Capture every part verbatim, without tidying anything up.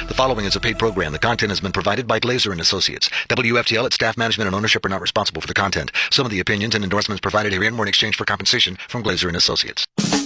The following is a paid program. The content has been provided by Glazer and Associates. W F T L, its staff, management, and ownership are not responsible for the content. Some of the opinions and endorsements provided herein were in exchange for compensation from Glazer and Associates.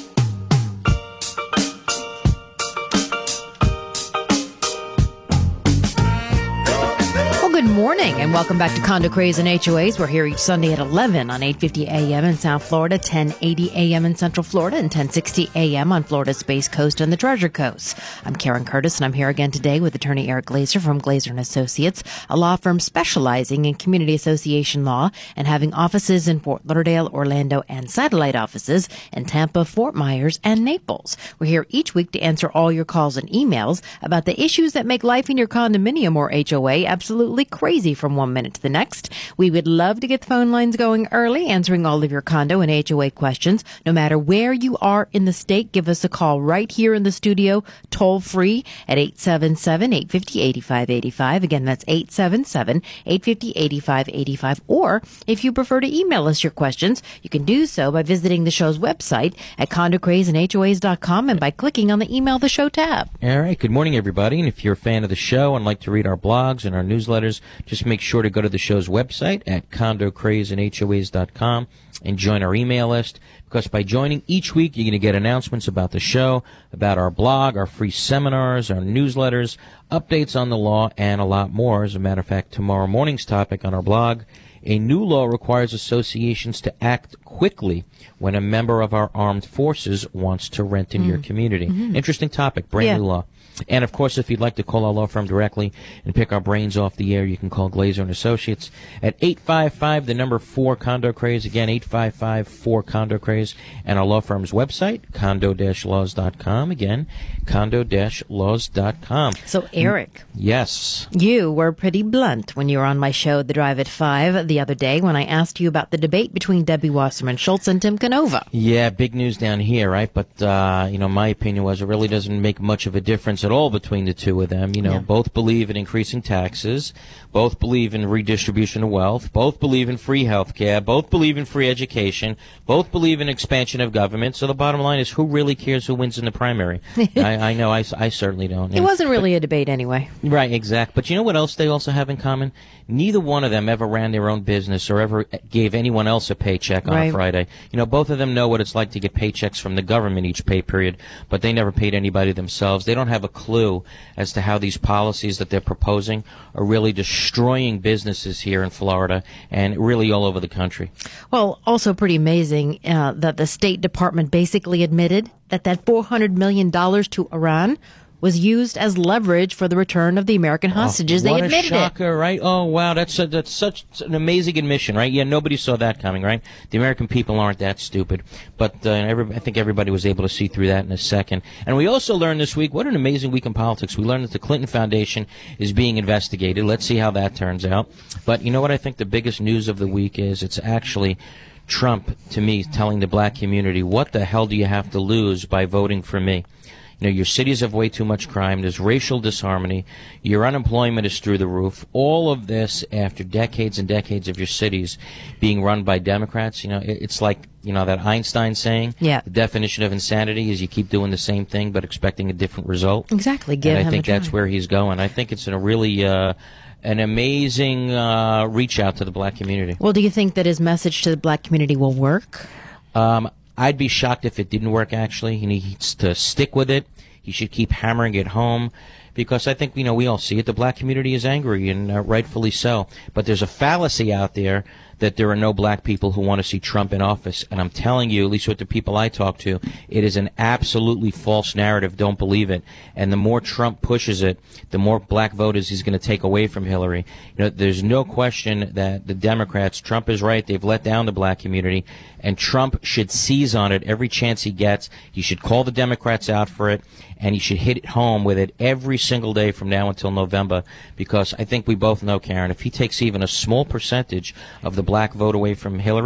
Good morning and welcome back to Condo Craze and H O As. We're here each Sunday at eleven on eight fifty A M in South Florida, ten eighty A M in Central Florida, and ten sixty A M on Florida's Space Coast and the Treasure Coast. I'm Karen Curtis, and I'm here again today with attorney Eric Glazer from Glazer and Associates, a law firm specializing in community association law and having offices in Fort Lauderdale, Orlando, and satellite offices in Tampa, Fort Myers, and Naples. We're here each week to answer all your calls and emails about the issues that make life in your condominium or H O A absolutely crazy from one minute to the next. We would love to get the phone lines going early, answering all of your condo and H O A questions. No matter where you are in the state, give us a call right here in the studio, toll free at eight seven seven, eight five zero, eight five eight five. Again, that's eight seven seven, eight five zero, eight five eight five. Or if you prefer to email us your questions, you can do so by visiting the show's website at condo craze and H O As dot com and by clicking on the Email the Show tab. All right. Good morning, everybody. And if you're a fan of the show and like to read our blogs and our newsletters, just make sure to go to the show's website at condo craze and H O As dot com and join our email list, because by joining each week, you're going to get announcements about the show, about our blog, our free seminars, our newsletters, updates on the law, and a lot more. As a matter of fact, tomorrow morning's topic on our blog, a new law requires associations to act quickly when a member of our armed forces wants to rent in mm. your community. Mm-hmm. Interesting topic, brand yeah. new law. And, of course, if you'd like to call our law firm directly and pick our brains off the air, you can call Glazer and Associates at eight five five, the number four, Condo Craze. Again, eight five five, four, Condo Craze. And our law firm's website, condo dash laws dot com. Again, condo dash laws dot com. So, Eric. Yes. You were pretty blunt when you were on my show, The Drive at five, the other day when I asked you about the debate between Debbie Wasserman Schultz and Tim Canova. Yeah, big news down here, right? But, uh, you know, my opinion was it really doesn't make much of a difference at all between the two of them. You know, yeah. both believe in increasing taxes, both believe in redistribution of wealth, both believe in free health care, both believe in free education, both believe in expansion of government. So the bottom line is, who really cares who wins in the primary? I, I know, I, I certainly don't. It wasn't really but, a debate anyway. Right, exactly. But you know what else they also have in common? Neither one of them ever ran their own business or ever gave anyone else a paycheck on right. a Friday. You know, both of them know what it's like to get paychecks from the government each pay period, but they never paid anybody themselves. They don't have a clue as to how these policies that they're proposing are really destroying businesses here in Florida and really all over the country. Well, also pretty amazing uh, that the State Department basically admitted that that four hundred million dollars to Iran was used as leverage for the return of the American hostages. Oh, they admitted it. What a shocker, it. right? Oh, wow, that's a, that's such an amazing admission, right? Yeah, nobody saw that coming, right? The American people aren't that stupid. But uh, every, I think everybody was able to see through that in a second. And we also learned this week, what an amazing week in politics. We learned that the Clinton Foundation is being investigated. Let's see how that turns out. But you know what I think the biggest news of the week is? It's actually Trump, to me, telling the black community, what the hell do you have to lose by voting for me? You know, your cities have way too much crime. There's racial disharmony. Your unemployment is through the roof. All of this after decades and decades of your cities being run by Democrats. You know, it, it's like, you know, that Einstein saying. Yeah. The definition of insanity is you keep doing the same thing but expecting a different result. Exactly. Give and him I think a try. That's where he's going. I think it's a really uh, an amazing uh, reach out to the black community. Well, do you think that his message to the black community will work? Um, I'd be shocked if it didn't work, actually. He needs to stick with it. He should keep hammering it home, because I think, you know, we all see it. The black community is angry, and uh, rightfully so. But there's a fallacy out there that there are no black people who want to see Trump in office. And I'm telling you, at least with the people I talk to, it is an absolutely false narrative. Don't believe it. And the more Trump pushes it, the more black voters he's going to take away from Hillary. You know, there's no question that the Democrats, Trump is right, they've let down the black community, and Trump should seize on it every chance he gets. He should call the Democrats out for it, and he should hit it home with it every single day from now until November, because I think we both know, Karen, if he takes even a small percentage of the black vote away from Hillary,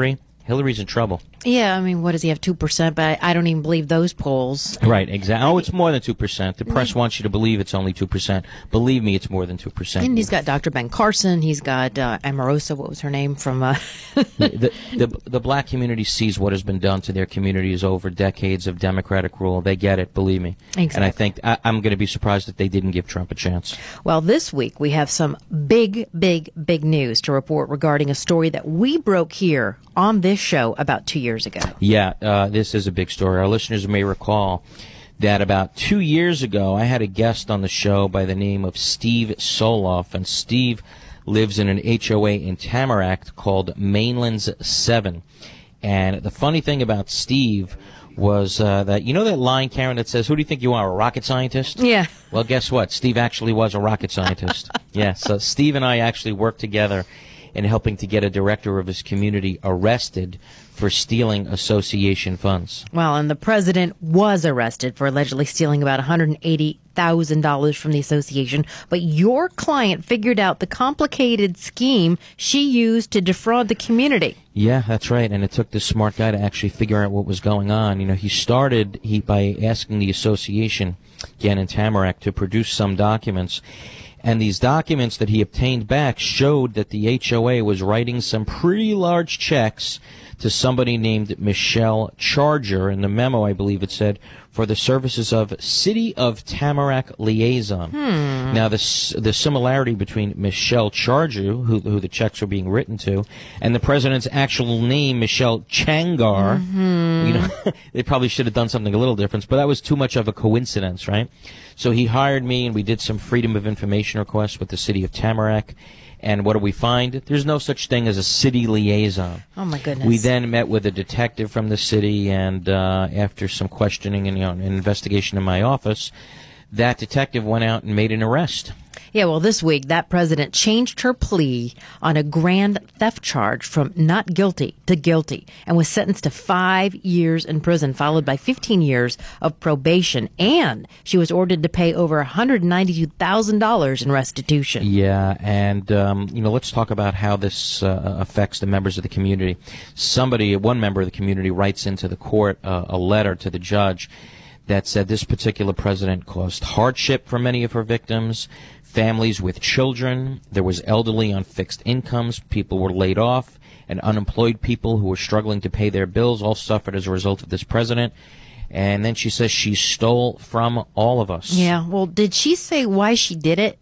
Hillary's in trouble. Yeah, I mean, what does he have, two percent? But I, I don't even believe those polls. Right, exactly. Oh, it's more than two percent. The press wants you to believe it's only two percent. Believe me, it's more than two percent. And he's got Doctor Ben Carson. He's got uh, Omarosa, what was her name, from... Uh... the, the, the black community sees what has been done to their communities over decades of Democratic rule. They get it, believe me. Exactly. And I think I, I'm going to be surprised if they didn't give Trump a chance. Well, this week we have some big, big, big news to report regarding a story that we broke here on this show about two years ago. Yeah, uh, this is a big story. Our listeners may recall that about two years ago, I had a guest on the show by the name of Steve Soloff, and Steve lives in an H O A in Tamarack called Mainlands seven. And the funny thing about Steve was uh, that, you know that line, Karen, that says, who do you think you are, a rocket scientist? Yeah. Well, guess what? Steve actually was a rocket scientist. Yeah, so Steve and I actually worked together in helping to get a director of his community arrested for stealing association funds. Well, and the president was arrested for allegedly stealing about one hundred eighty thousand dollars from the association. But your client figured out the complicated scheme she used to defraud the community. Yeah, that's right. And it took this smart guy to actually figure out what was going on. You know, he started he by asking the association, again in Tamarack, to produce some documents. And these documents that he obtained back showed that the H O A was writing some pretty large checks to somebody named Michelle Charger. In the memo, I believe it said, for the services of City of Tamarack Liaison. Hmm. Now, the, the similarity between Michelle Charger, who, who the checks were being written to, and the president's actual name, Michelle Changar, mm-hmm. you know, they probably should have done something a little different, but that was too much of a coincidence, right? So he hired me, and we did some Freedom of Information requests with the City of Tamarack. And what do we find? There's no such thing as a city liaison. Oh, my goodness. We then met with a detective from the city, and uh, after some questioning and you know, an investigation in my office, that detective went out and made an arrest. Yeah, well, this week, that president changed her plea on a grand theft charge from not guilty to guilty and was sentenced to five years in prison, followed by fifteen years of probation. And she was ordered to pay over one hundred ninety-two thousand dollars in restitution. Yeah, and, um, you know, let's talk about how this uh, affects the members of the community. Somebody, one member of the community, writes into the court uh, a letter to the judge that said this particular president caused hardship for many of her victims, families with children. There was elderly on fixed incomes. People were laid off, and unemployed people who were struggling to pay their bills all suffered as a result of this president. And then she says she stole from all of us. Yeah, well, did she say why she did it?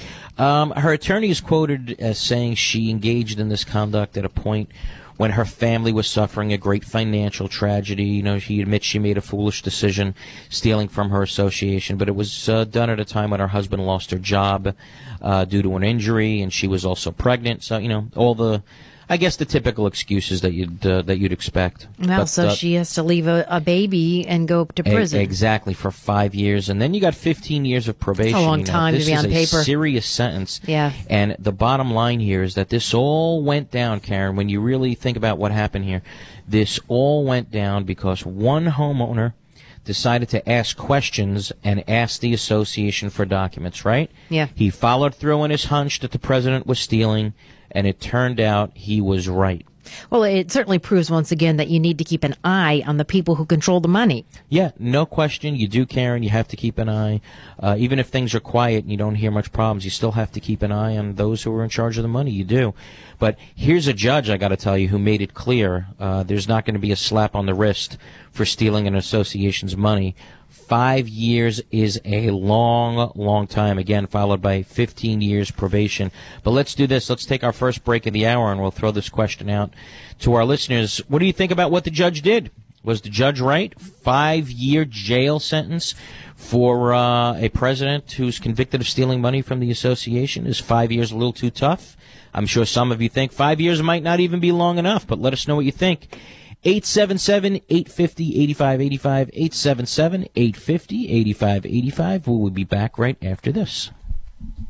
Um, her attorney is quoted as saying she engaged in this conduct at a point when her family was suffering a great financial tragedy. You know, she admits she made a foolish decision stealing from her association, but it was uh, done at a time when her husband lost her job uh, due to an injury, and she was also pregnant. So, you know, all the, I guess, the typical excuses that you'd uh, that you'd expect. Well, but, so uh, she has to leave a, a baby and go to prison. A- exactly, for five years. And then you got fifteen years of probation. That's a long you know, time to be on paper. This is a serious sentence. Yeah. And the bottom line here is that this all went down, Karen, when you really think about what happened here. This all went down because one homeowner decided to ask questions and ask the association for documents, right? Yeah. He followed through on his hunch that the president was stealing, and it turned out he was right. Well, it certainly proves once again that you need to keep an eye on the people who control the money. Yeah, no question. You do, Karen. You have to keep an eye. Uh, even if things are quiet and you don't hear much problems, you still have to keep an eye on those who are in charge of the money. You do. But here's a judge, I got to tell you, who made it clear uh, there's not going to be a slap on the wrist for stealing an association's money. Five years is a long, long time, again, followed by fifteen years probation. But let's do this. Let's take our first break of the hour, and we'll throw this question out to our listeners. What do you think about what the judge did? Was the judge right? Five-year jail sentence for uh, a president who's convicted of stealing money from the association? Is five years a little too tough? I'm sure some of you think five years might not even be long enough, but let us know what you think. eight seven seven, eight five zero, eight five eight five, eight seven seven, eight five zero, eight five eight five. We will be back right after this.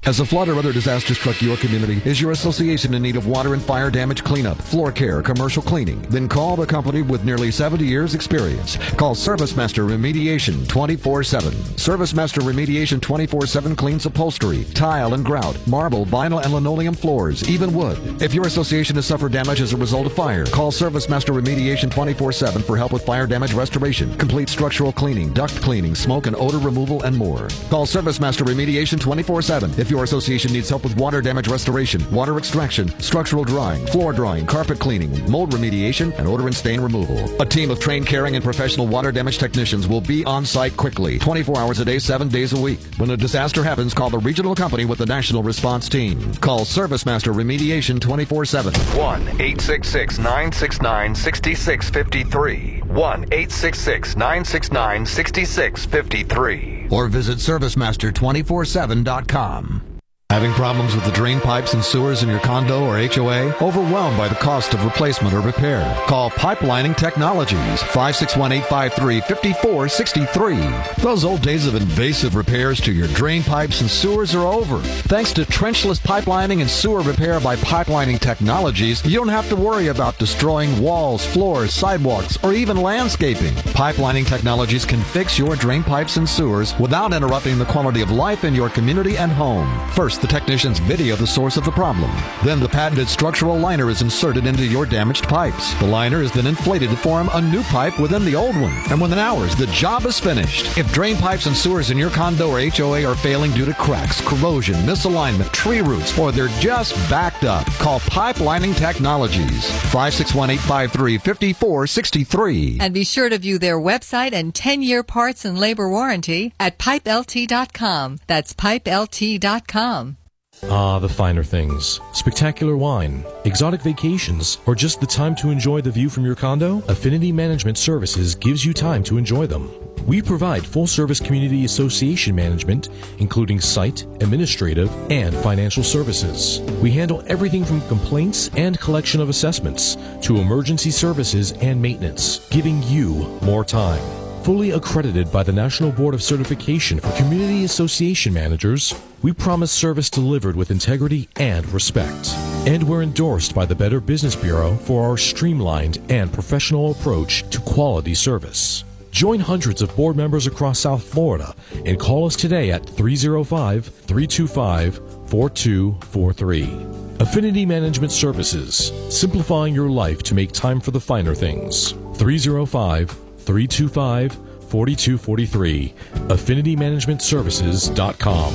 Has a flood or other disaster struck your community? Is your association in need of water and fire damage cleanup, floor care, commercial cleaning? Then call the company with nearly seventy years experience. Call ServiceMaster Remediation twenty-four seven. ServiceMaster Remediation twenty-four seven cleans upholstery, tile and grout, marble, vinyl and linoleum floors, even wood. If your association has suffered damage as a result of fire, call ServiceMaster Remediation twenty-four seven for help with fire damage restoration, complete structural cleaning, duct cleaning, smoke and odor removal, and more. Call ServiceMaster Remediation twenty-four seven if your association needs help with water damage restoration, water extraction, structural drying, floor drying, carpet cleaning, mold remediation, and odor and stain removal. A team of trained, caring, and professional water damage technicians will be on site quickly, twenty-four hours a day, seven days a week. When a disaster happens, call the regional company with the national response team. Call ServiceMaster Remediation twenty-four seven. one eight six six, nine six nine, six six five three. one eight six six, nine six nine, six six five three. Or visit Servicemaster two four seven dot com. Having problems with the drain pipes and sewers in your condo or H O A? Overwhelmed by the cost of replacement or repair? Call Pipelining Technologies, five six one, eight five three, five four six three. Those old days of invasive repairs to your drain pipes and sewers are over. Thanks to trenchless pipelining and sewer repair by Pipelining Technologies, you don't have to worry about destroying walls, floors, sidewalks, or even landscaping. Pipelining Technologies can fix your drain pipes and sewers without interrupting the quality of life in your community and home. First, the technicians video the source of the problem. Then the patented structural liner is inserted into your damaged pipes. The liner is then inflated to form a new pipe within the old one. And within hours, the job is finished. If drain pipes and sewers in your condo or H O A are failing due to cracks, corrosion, misalignment, tree roots, or they're just backed up, call Pipelining Technologies, five six one, eight five three, five four six three. And be sure to view their website and ten-year parts and labor warranty at pipe L T dot com. That's pipe L T dot com. Ah, the finer things. Spectacular wine, exotic vacations, or just the time to enjoy the view from your condo? Affinity Management Services gives you time to enjoy them. We provide full-service community association management, including site, administrative, and financial services. We handle everything from complaints and collection of assessments to emergency services and maintenance, giving you more time. Fully accredited by the National Board of Certification for Community Association Managers, we promise service delivered with integrity and respect. And we're endorsed by the Better Business Bureau for our streamlined and professional approach to quality service. Join hundreds of board members across South Florida and call us today at three oh five, three two five, four two four three. Affinity Management Services, simplifying your life to make time for the finer things. three oh five, three two five, four two four three. affinity management services dot com.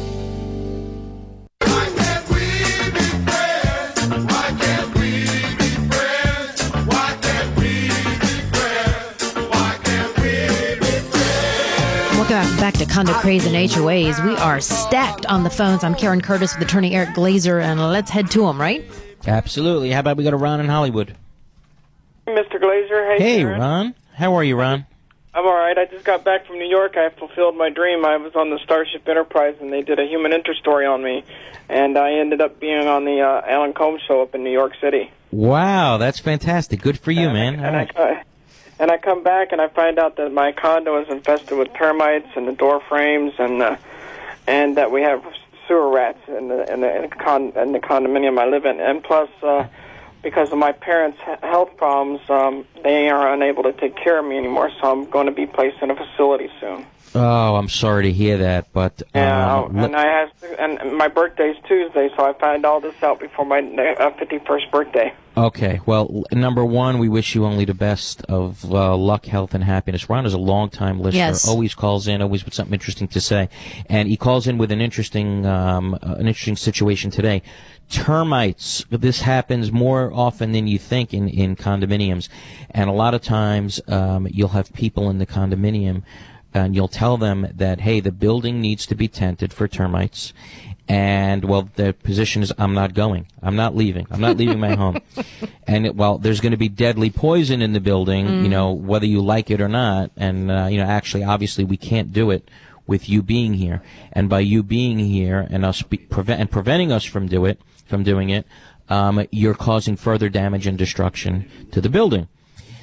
Welcome back to Condo Craze and H O As. We are stacked on the phones. I'm Karen Curtis with attorney Eric Glazer, and let's head to him, right? Absolutely. How about we go to Ron in Hollywood? Mister Glazer, hey, Hey, Karen. Ron. How are you, Ron? I'm all right. I just got back from New York. I fulfilled my dream. I was on the Starship Enterprise, and they did a human interest story on me, and I ended up being on the uh, Alan Combs show up in New York City. Wow, that's fantastic. Good for you, and man. I, All and, right. I, and I come back, and I find out that my condo is infested with termites and the door frames, and uh, and that we have sewer rats in the in the, in the, con, in the condominium I live in, and plus. Uh, Because of my parents' health problems, um, they are unable to take care of me anymore, so I'm going to be placed in a facility soon. Oh, I'm sorry to hear that, but uh, Yeah, let- and I have, and my birthday's Tuesday, so I found all this out before my uh, fifty-first birthday. Okay, well, number one, we wish you only the best of uh, luck, health, and happiness. Ron is a long-time listener, Yes. always calls in, always with something interesting to say, and he calls in with an interesting, um, uh, an interesting situation today. Termites. This happens more often than you think in, in condominiums, and a lot of times um, you'll have people in the condominium, and you'll tell them that, hey, the building needs to be tented for termites. And, well, the position is, I'm not going. I'm not leaving. I'm not leaving my home. And, it, well, there's going to be deadly poison in the building, Mm. you know, whether you like it or not. And, uh, you know, actually, obviously, we can't do it with you being here. And by you being here and us be, prevent, and preventing us from do it, from doing it, um, you're causing further damage and destruction to the building.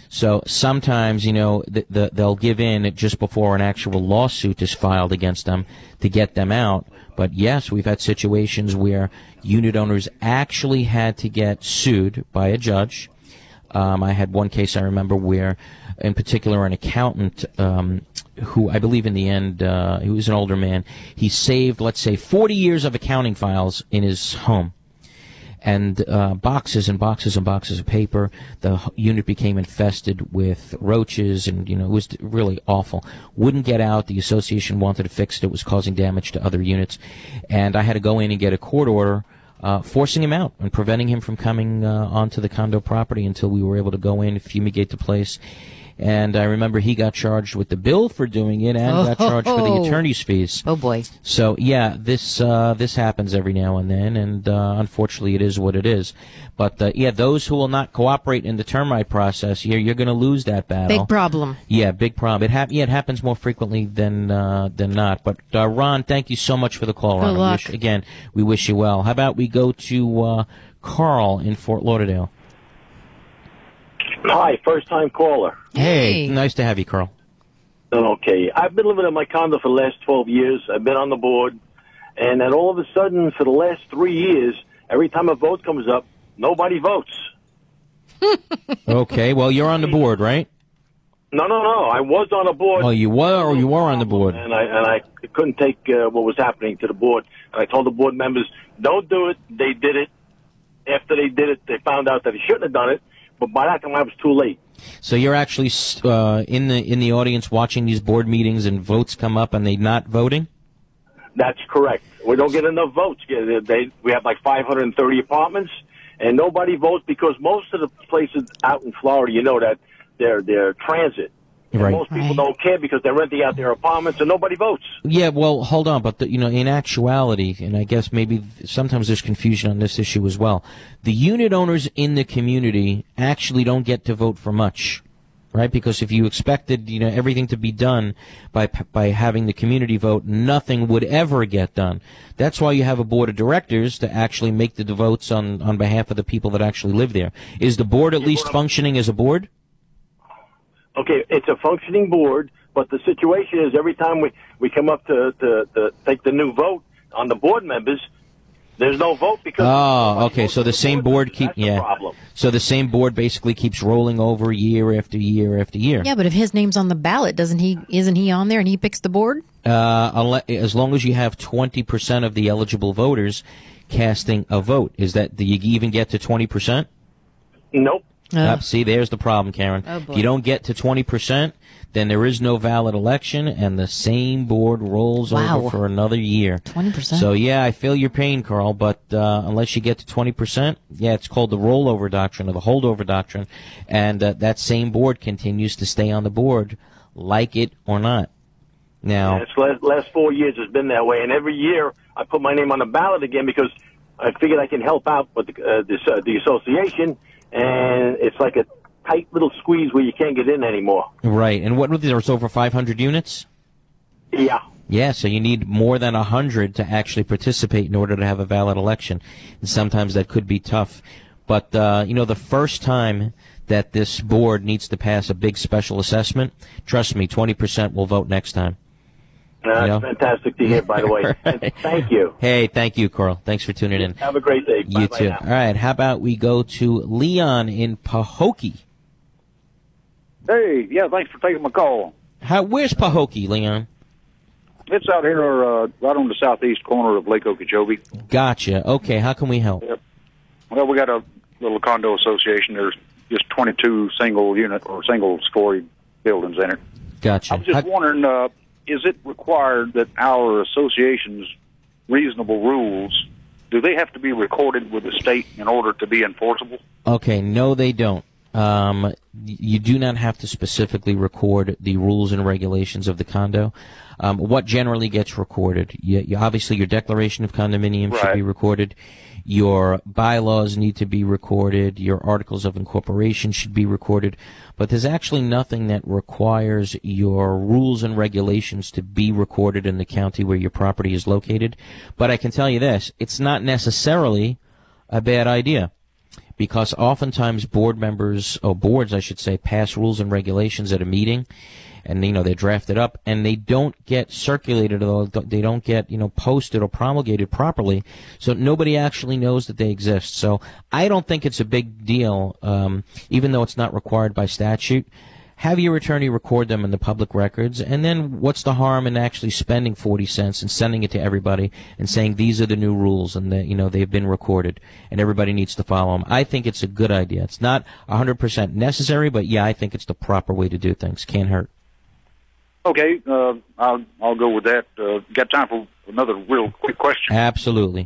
So sometimes, you know, the, the, they'll give in just before an actual lawsuit is filed against them to get them out. But yes, we've had situations where unit owners actually had to get sued by a judge. Um, I had one case I remember where, in particular, an accountant um, who I believe in the end, uh, he was an older man, he saved, let's say, forty years of accounting files in his home. And uh, boxes and boxes and boxes of paper. The unit became infested with roaches, and you know it was really awful. Wouldn't get out. The association wanted to fix it. It was causing damage to other units, and I had to go in and get a court order uh, forcing him out and preventing him from coming uh, onto the condo property until we were able to go in, fumigate the place. And I remember he got charged with the bill for doing it and oh, got charged oh, for the oh. attorney's fees. Oh, boy. So, yeah, this uh, this happens every now and then, and uh, unfortunately it is what it is. But, uh, yeah, those who will not cooperate in the termite process, you're, you're going to lose that battle. Big problem. Yeah, big problem. It, hap- yeah, it happens more frequently than uh, than not. But, uh, Ron, thank you so much for the call, Ron. Good luck. Wish, again, we wish you well. How about we go to uh, Carl in Fort Lauderdale? Hi, first-time caller. Hey, nice to have you, Carl. Okay, I've been living in my condo for the last twelve years. I've been on the board, and then all of a sudden, for the last three years, every time a vote comes up, nobody votes. Okay, well, you're on the board, right? No, no, no. I was on the board. Oh, you were, or you were on the board? And I and I couldn't take uh, what was happening to the board. And I told the board members, don't do it. They did it. After they did it, they found out that they shouldn't have done it. But by that time, I was too late. So you're actually uh, in the in the audience watching these board meetings, and votes come up, and they not voting? That's correct. We don't get enough votes. They, they, we have like five hundred thirty apartments, and nobody votes because most of the places out in Florida, you know that they're they're transit. And Right. most people Right. don't care because they're renting out their apartments, and nobody votes. Yeah, well, hold on, but the, you know, in actuality, and I guess maybe sometimes there's confusion on this issue as well. The unit owners in the community actually don't get to vote for much, right? Because if you expected, you know, everything to be done by by having the community vote, nothing would ever get done. That's why you have a board of directors to actually make the votes on on behalf of the people that actually live there. Is the board at least functioning as a board? Okay, it's a functioning board, but the situation is every time we, we come up to, to, to take the new vote on the board members, there's no vote because... Oh, okay, so the same board keep... That's the Yeah. problem. So the same board basically keeps rolling over year after year after year. Yeah, but if his name's on the ballot, doesn't he? Isn't he on there and he picks the board? Uh, unle- as long as you have twenty percent of the eligible voters casting a vote. Is that, do you even get to twenty percent? Nope. Yep, see, there's the problem, Karen. Oh, boy. If you don't get to twenty percent, then there is no valid election, and the same board rolls Wow. over for another year. twenty percent. So, yeah, I feel your pain, Carl, but uh, unless you get to twenty percent, yeah, it's called the rollover doctrine or the holdover doctrine, and uh, that same board continues to stay on the board, like it or not. Now, And it's last, last four years has been that way, and every year I put my name on the ballot again because I figured I can help out with the, uh, this, uh, the association, and it's like a tight little squeeze where you can't get in anymore. right, and what, there's over five hundred units? Yeah. Yeah, so you need more than one hundred to actually participate in order to have a valid election. And sometimes that could be tough. But, uh, you know, the first time that this board needs to pass a big special assessment, trust me, twenty percent will vote next time. Uh, That's Yeah. fantastic to hear, by the way. And thank you. Hey, thank you, Carl. Thanks for tuning in. Have a great day. You Bye-bye too. now. All right, how about we go to Leon in Pahokee? Hey, yeah, thanks for taking my call. How, where's Pahokee, Leon? It's out here uh, right on the southeast corner of Lake Okeechobee. Gotcha. Okay, how can we help? Yep. Well, we got a little condo association. There's just twenty-two single unit or single story buildings in it. Gotcha. I was just How- wondering, uh, is it required that our association's reasonable rules, do they have to be recorded with the state in order to be enforceable? Okay, no, they don't. Um, you do not have to specifically record the rules and regulations of the condo. Um, what generally gets recorded? You, you, obviously, your declaration of condominium should Right. be recorded. Your bylaws need to be recorded. Your articles of incorporation should be recorded. But there's actually nothing that requires your rules and regulations to be recorded in the county where your property is located. But I can tell you this, it's not necessarily a bad idea. because oftentimes board members, or boards, I should say, pass rules and regulations at a meeting, and, you know, they're drafted up, and they don't get circulated, or they don't get, you know, posted or promulgated properly, so nobody actually knows that they exist. So I don't think it's a big deal, um, even though it's not required by statute. Have your attorney record them in the public records, and then what's the harm in actually spending forty cents and sending it to everybody and saying these are the new rules and that, you know, they've been recorded and everybody needs to follow them. I think it's a good idea. It's not one hundred percent necessary, but yeah, I think it's the proper way to do things. Can't hurt. Okay, uh, I'll I'll go with that. Uh, got time for another real quick question? Absolutely.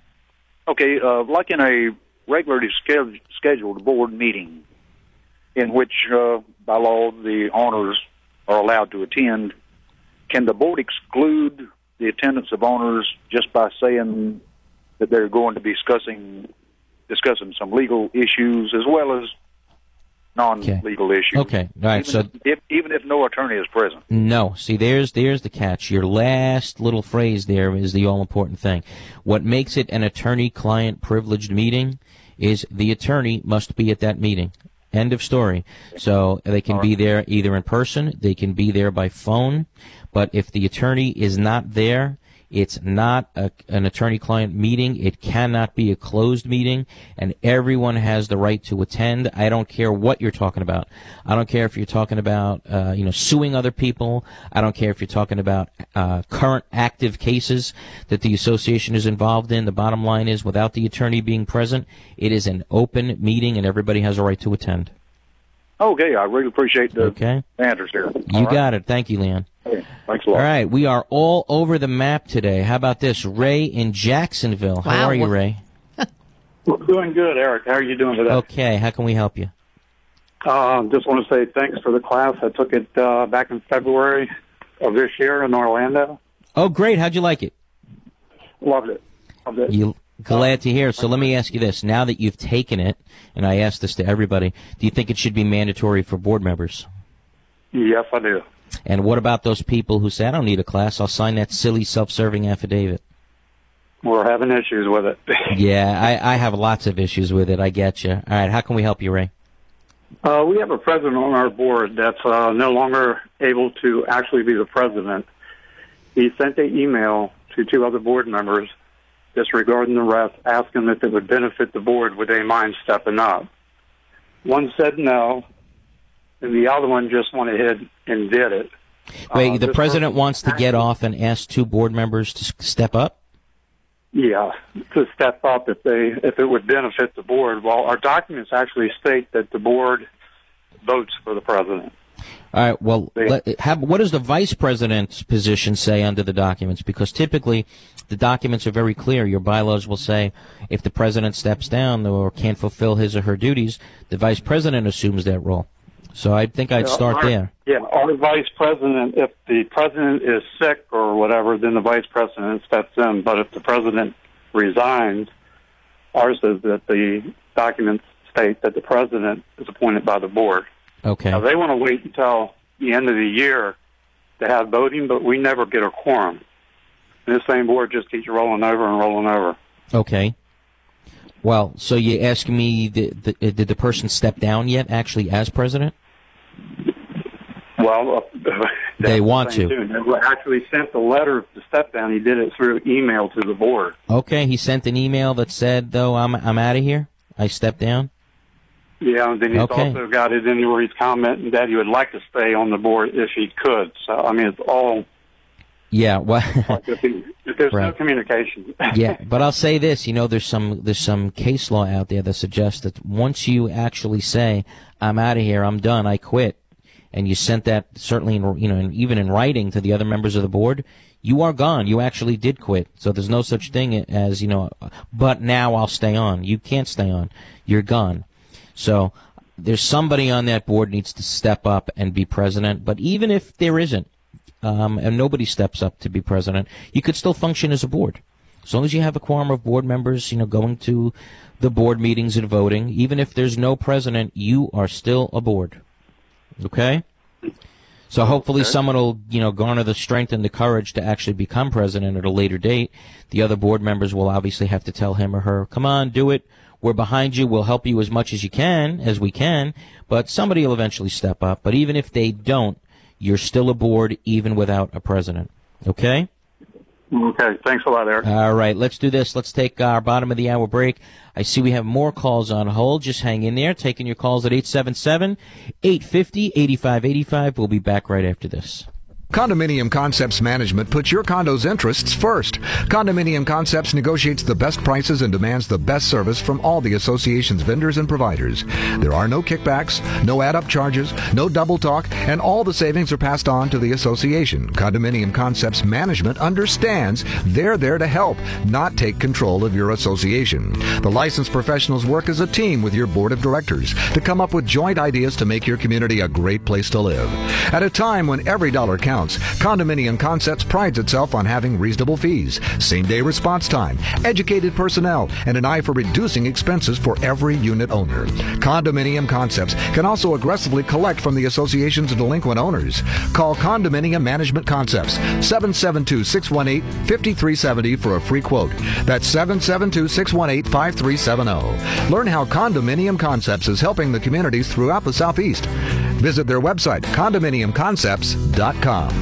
Okay, uh, like in a regularly sch- scheduled board meeting, in which uh, by law the owners are allowed to attend, can the board exclude the attendance of owners just by saying that they're going to be discussing discussing some legal issues as well as non-legal okay. issues? Okay, all right. Even so if, even if no attorney is present. No. See, there's there's the catch. Your last little phrase there is the all-important thing. What makes it an attorney-client privileged meeting is the attorney must be at that meeting. End of story. So they can be there either in person, they can be there by phone, but if the attorney is not there, it's not a, an attorney-client meeting. It cannot be a closed meeting, and everyone has the right to attend. I don't care what you're talking about. I don't care if you're talking about, uh, you know, suing other people. I don't care if you're talking about uh, current active cases that the association is involved in. The bottom line is, without the attorney being present, it is an open meeting, and everybody has a right to attend. Okay, I really appreciate the okay. answers here. You All got right. it. Thank you, Leon. Okay, thanks a lot. All right, we are all over the map today. How about this? Ray in Jacksonville. How Wow. are you, Ray? Well, doing good, Eric. How are you doing today? Okay, how can we help you? Uh, just want to say thanks for the class. I took it uh, back in February of this year in Orlando. Oh, great. How'd you like it? Loved it. Loved it. You glad to hear. So let me ask you this. Now that you've taken it, and I ask this to everybody, do you think it should be mandatory for board members? Yes, I do. And what about those people who say, I don't need a class, I'll sign that silly self-serving affidavit? We're having issues with it. Yeah, I, I have lots of issues with it. I get you. All right, how can we help you, Ray? Uh, we have a president on our board that's uh, no longer able to actually be the president. He sent an email to two other board members disregarding the rest, asking if it would benefit the board, would they mind stepping up? One said no, and the other one just went ahead and did it. Wait, Uh, the this president person- wants to get off and ask two board members to s- step up? Yeah, to step up if they if it would benefit the board. Well, our documents actually state that the board votes for the president. All right, well, They- let, have, what does the vice president's position say under the documents? Because typically the documents are very clear. Your bylaws will say if the president steps down or can't fulfill his or her duties, the vice president assumes that role. So I think I'd Yeah, start our- there. Yeah, our vice president, if the president is sick or whatever, then the vice president steps in. But if the president resigns, ours says that the documents state that the president is appointed by the board. Okay. Now, they want to wait until the end of the year to have voting, but we never get a quorum. And this same board just keeps rolling over and rolling over. Okay. Well, so you ask me, the, the, did the person step down yet, actually, as president? Well, uh, They that's want the thing, to. too. They actually sent the letter to step down. He did it through email to the board. Okay, he sent an email that said, though, I'm I'm out of here. I stepped down. Yeah, and then he's Okay. also got it in where he's commenting that he would like to stay on the board if he could. So, I mean, it's all Yeah, well, like if, he, if there's no Right. communication. yeah, but I'll say this, you know, there's some there's some case law out there that suggests that once you actually say, I'm out of here, I'm done, I quit, and you sent that certainly, in, you know, in, even in writing to the other members of the board, you are gone. You actually did quit. So there's no such thing as, you know, but now I'll stay on. You can't stay on. You're gone. So there's somebody on that board needs to step up and be president. But even if there isn't, um, and nobody steps up to be president, you could still function as a board. As long as you have a quorum of board members, you know, going to the board meetings and voting, even if there's no president, you are still a board. Okay? So hopefully Okay. someone will, you know, garner the strength and the courage to actually become president at a later date. The other board members will obviously have to tell him or her, come on, do it. We're behind you. We'll help you as much as you can, as we can. But somebody will eventually step up. But even if they don't, you're still a board even without a president. Okay? Okay. Thanks a lot, Eric. All right. Let's do this. Let's take our bottom of the hour break. I see we have more calls on hold. Just hang in there. Taking your calls at eight seven seven, eight five zero, eight five eight five. We'll be back right after this. Condominium Concepts Management puts your condo's interests first. Condominium Concepts negotiates the best prices and demands the best service from all the association's vendors and providers. There are no kickbacks, no add-up charges, no double talk, and all the savings are passed on to the association. Condominium Concepts Management understands they're there to help, not take control of your association. The licensed professionals work as a team with your board of directors to come up with joint ideas to make your community a great place to live. At a time when every dollar counts, Condominium Concepts prides itself on having reasonable fees, same-day response time, educated personnel, and an eye for reducing expenses for every unit owner. Condominium Concepts can also aggressively collect from the association's delinquent owners. Call Condominium Management Concepts, seven seven two, six one eight, five three seven zero for a free quote. That's seven seven two, six one eight, five three seven zero. Learn how Condominium Concepts is helping the communities throughout the Southeast. Visit their website, condominium concepts dot com.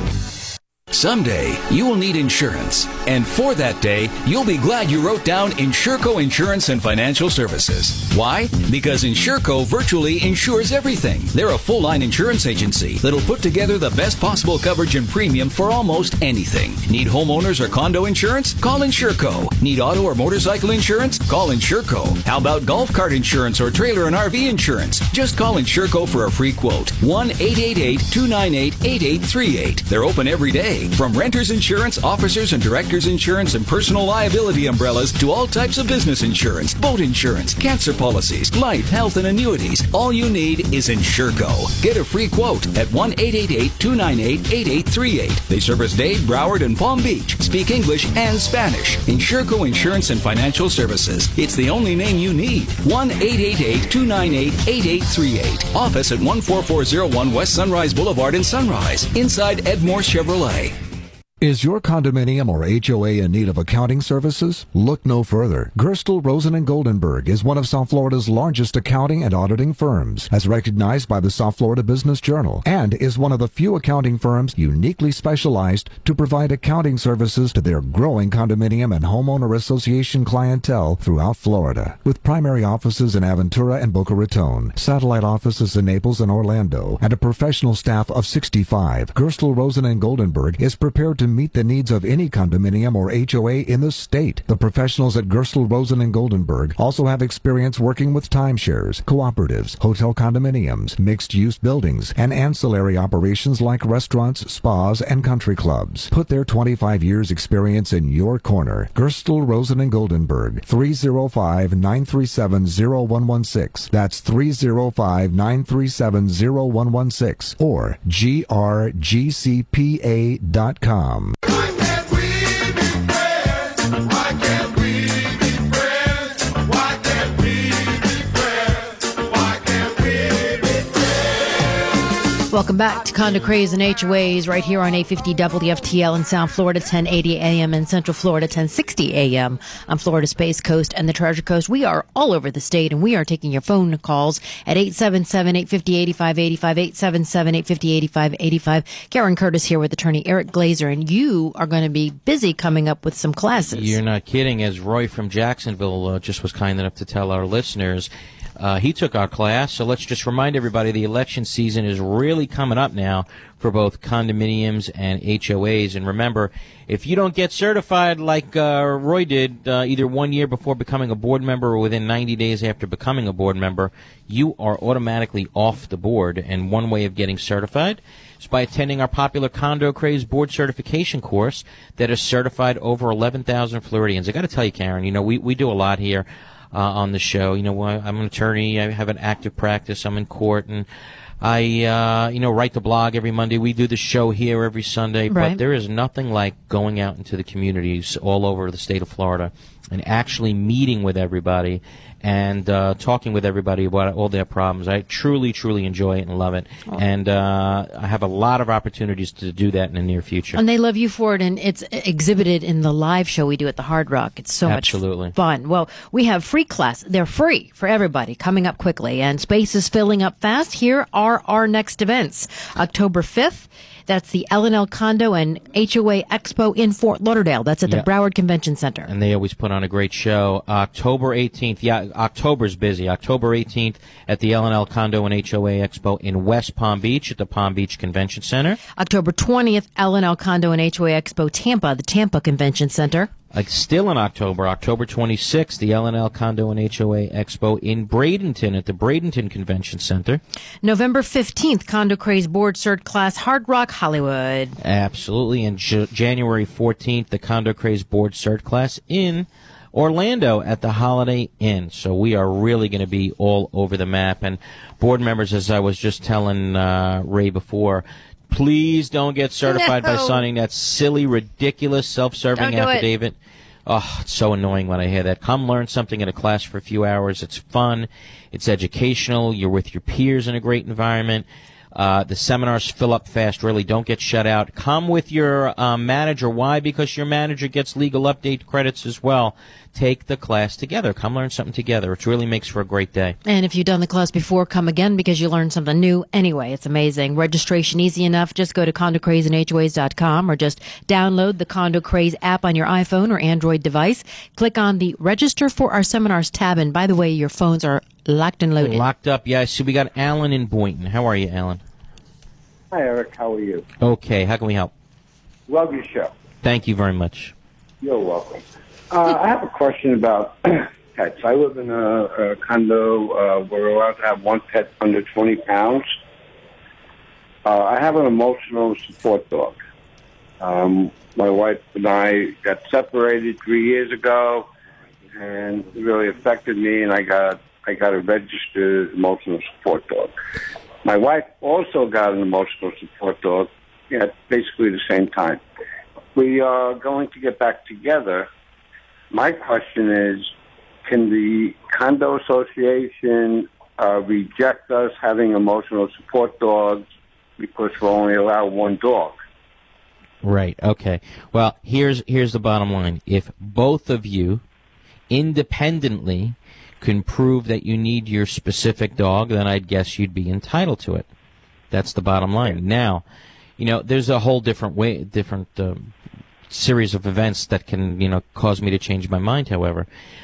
Someday, you will need insurance. And for that day, you'll be glad you wrote down Insurco Insurance and Financial Services. Why? Because Insurco virtually insures everything. They're a full-line insurance agency that'll put together the best possible coverage and premium for almost anything. Need homeowners or condo insurance? Call Insurco. Need auto or motorcycle insurance? Call Insurco. How about golf cart insurance or trailer and R V insurance? Just call Insurco for a free quote. one eight eight eight, two nine eight, eight eight three eight. They're open every day. From renters insurance, officers and directors insurance, and personal liability umbrellas to all types of business insurance, boat insurance, cancer policies, life, health, and annuities. All you need is Insurco. Get a free quote at one eight eight eight, two nine eight, eight eight three eight. They service Dade, Broward, and Palm Beach. Speak English and Spanish. Insurco Insurance and Financial Services. It's the only name you need. one eight eight eight, two nine eight, eight eight three eight. Office at one four four zero one West Sunrise Boulevard in Sunrise. Inside Edmore Chevrolet. Is your condominium or H O A in need of accounting services? Look no further. Gerstel, Rosen and Goldenberg is one of South Florida's largest accounting and auditing firms, as recognized by the South Florida Business Journal, and is one of the few accounting firms uniquely specialized to provide accounting services to their growing condominium and homeowner association clientele throughout Florida. With primary offices in Aventura and Boca Raton, satellite offices in Naples and Orlando, and a professional staff of sixty-five, Gerstel, Rosen and Goldenberg is prepared to meet the needs of any condominium or H O A in the state. The professionals at Gerstel, Rosen and Goldenberg also have experience working with timeshares, cooperatives, hotel condominiums, mixed-use buildings, and ancillary operations like restaurants, spas, and country clubs. Put their twenty-five years experience in your corner. Gerstel, Rosen and Goldenberg, three oh five, nine three seven, oh one one six. That's three oh five, nine three seven, oh one one six or G R G C P A dot com. Welcome back to Condo Craze and H O As right here on eight fifty W F T L in South Florida, ten eighty A M in Central Florida, ten sixty A M on Florida's Space Coast and the Treasure Coast. We are all over the state, and we are taking your phone calls at eight seven seven, eight five zero, eight five eight five, eight seven seven, eight five zero, eight five eight five. Karen Curtis here with attorney Eric Glazer, and you are going to be busy coming up with some classes. You're not kidding. As Roy from Jacksonville uh, just was kind enough to tell our listeners, Uh, he took our class, so let's just remind everybody the election season is really coming up now for both condominiums and H O As. And remember, if you don't get certified like uh, Roy did uh, either one year before becoming a board member or within ninety days after becoming a board member, you are automatically off the board. And one way of getting certified is by attending our popular Condo Craze board certification course that has certified over eleven thousand Floridians. I got to tell you, Karen, you know, we, we do a lot here. uh, on the show. You know, I'm an attorney. I have an active practice. I'm in court, and I, uh, you know, write the blog every Monday. We do the show here every Sunday. Right. But there is nothing like going out into the communities all over the state of Florida and actually meeting with everybody and uh, talking with everybody about all their problems. I truly, truly enjoy it and love it. Oh. And uh, I have a lot of opportunities to do that in the near future. And they love you for it, and it's exhibited in the live show we do at the Hard Rock. It's so Absolutely. much fun. Well, we have free class. They're free for everybody coming up quickly, and space is filling up fast. Here are our next events. October fifth, that's the L and L Condo and H O A Expo in Fort Lauderdale. That's at Yep. the Broward Convention Center. And they always put on a great show. October eighteenth, yeah, October's busy. October eighteenth at the L and L Condo and H O A Expo in West Palm Beach at the Palm Beach Convention Center. October twentieth, L and L Condo and H O A Expo Tampa, the Tampa Convention Center. Like still in October, October twenty-sixth, the L and L Condo and H O A Expo in Bradenton at the Bradenton Convention Center. November fifteenth, Condo Craze Board Cert Class, Hard Rock, Hollywood. Absolutely. And J- January fourteenth, the Condo Craze Board Cert Class in Orlando at the Holiday Inn. So we are really going to be all over the map. And board members, as I was just telling uh, Ray before, please don't get certified No. by signing that silly, ridiculous, self-serving Don't do it. affidavit. Oh, it's so annoying when I hear that. Come learn something in a class for a few hours. It's fun. It's educational. You're with your peers in a great environment. Uh, the seminars fill up fast. Really, don't get shut out. Come with your uh, manager. Why? Because your manager gets legal update credits as well. Take the class together. Come learn something together. It really makes for a great day. And if you've done the class before, come again because you learned something new. Anyway, it's amazing. Registration easy enough. Just go to condo craze and h o a's dot com or just download the Condo Craze app on your iPhone or Android device. Click on the Register for Our Seminars tab. And by the way, your phones are locked and loaded. Locked up. Yeah, so we got Alan in Boynton. How are you, Alan? Hi, Eric. How are you? Okay. How can we help? Love your show. Thank you very much. You're welcome. Uh, I have a question about pets. I live in a, a condo uh, where we're allowed to have one pet under twenty pounds. Uh, I have an emotional support dog. Um, my wife and I got separated three years ago, and it really affected me, and I got I got a registered emotional support dog. My wife also got an emotional support dog at basically the same time. We are going to get back together. My question is, can the condo association uh, reject us having emotional support dogs because we're only allowed one dog? Right. Okay. Well, here's here's the bottom line. If both of you independently can prove that you need your specific dog, then I'd guess you'd be entitled to it. That's the bottom line. Now, you know, there's a whole different way, different um, series of events that can, you know, cause me to change my mind. However,